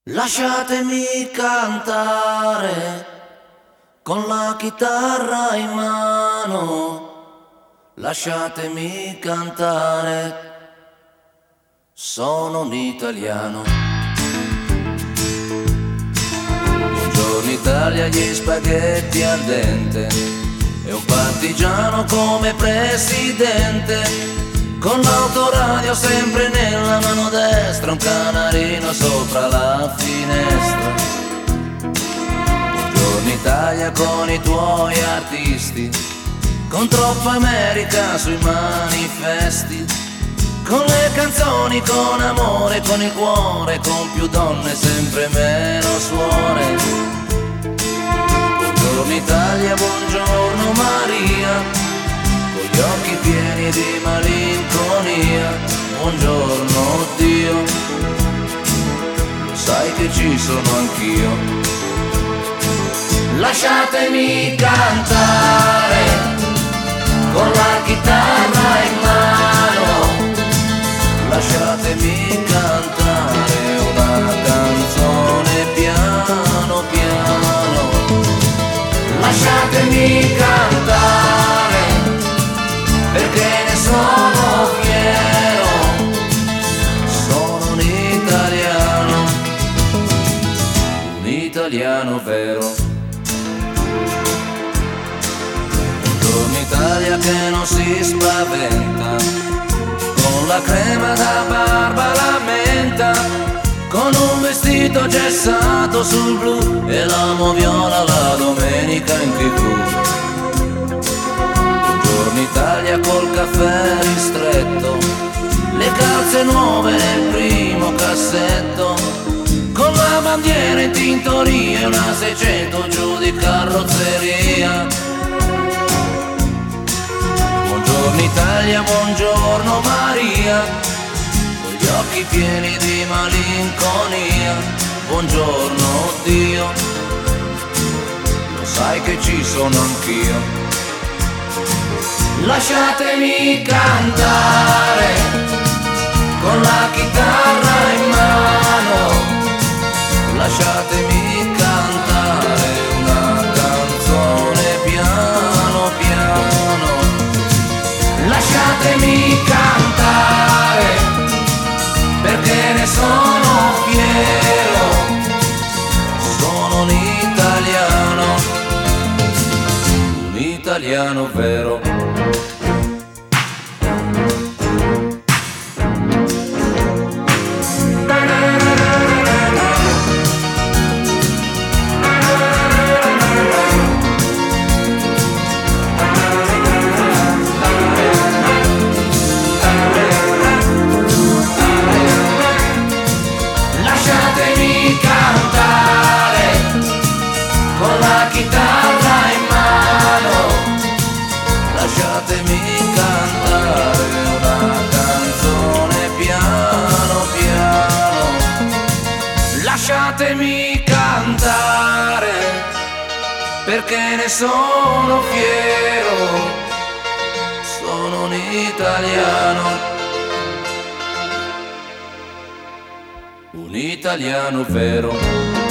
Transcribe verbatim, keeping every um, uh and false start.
Lasciatemi cantare con la chitarra in mano, lasciatemi cantare, sono un italiano. Buongiorno Italia, gli spaghetti al dente e un partigiano come presidente, con l'autoradio sempre nella mano destra, un canarino sopra la finestra. Buongiorno Italia con i tuoi artisti, con troppa America sui manifesti, con le canzoni, con amore, con il cuore, con più donne, sempre meno suore. Buongiorno Italia, buongiorno Maria, con gli occhi pieni di malinconia. Buongiorno Dio, lo sai che ci sono anch'io. Lasciatemi cantare con la chitarra in mano, lasciatemi cantare una canzone piano piano. Lasciatemi cantare perché ne sono fiero, sono un italiano, un italiano vero. Buongiorno Italia che non si spaventa, con la crema da barba la menta, con un vestito gessato sul blu e l'amo viola la domenica in tv. Buongiorno Italia col caffè ristretto, le calze nuove nel primo cassetto, con la bandiera in tintoria e una seicento giù di carrozzeria. Buongiorno Italia, buongiorno Maria, con gli occhi pieni di malinconia. Buongiorno Dio, lo sai che ci sono anch'io. Lasciatemi cantare con la chitarra in mano, lasciatemi cantare una canzone piano piano. Lasciatemi cantare perché ne sono fiero, sono un italiano, un italiano vero. Lasciatemi cantare con la chitarra in mano, lasciatemi cantare una canzone piano piano. Lasciatemi cantare perché ne sono fiero, sono un italiano, un italiano vero.